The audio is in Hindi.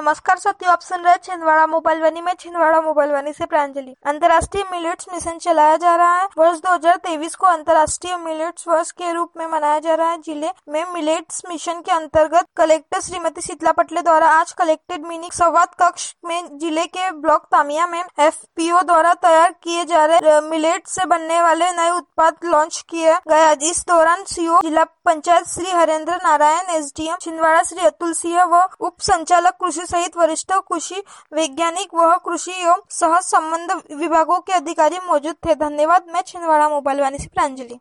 नमस्कार साथियों, आप सुन रहे हैं छिंदवाड़ा मोबाइल वाणी में। छिंदवाड़ा मोबाइल वाणी से प्रांजलि। अंतर्राष्ट्रीय मिलेट्स मिशन चलाया जा रहा है। वर्ष 2023 को अंतर्राष्ट्रीय मिलेट्स वर्ष के रूप में मनाया जा रहा है। जिले में मिलेट्स मिशन के अंतर्गत कलेक्टर श्रीमती शीतला पटले द्वारा आज कलेक्टेड मिनी संवाद कक्ष में जिले के ब्लॉक तामिया में FPO द्वारा तैयार किए जा रहे मिलेट से बनने वाले नए उत्पाद लॉन्च किया गया। इस दौरान CO जिला पंचायत श्री हरेंद्र नारायण, SDM छिंदवाड़ा श्री अतुल सिंह व उप संचालक कृषि सहित वरिष्ठ कृषि वैज्ञानिक व कृषि एवं सह संबंध विभागों के अधिकारी मौजूद थे। धन्यवाद। मैं छिंदवाड़ा मोबाइल वाणी से प्रांजलि।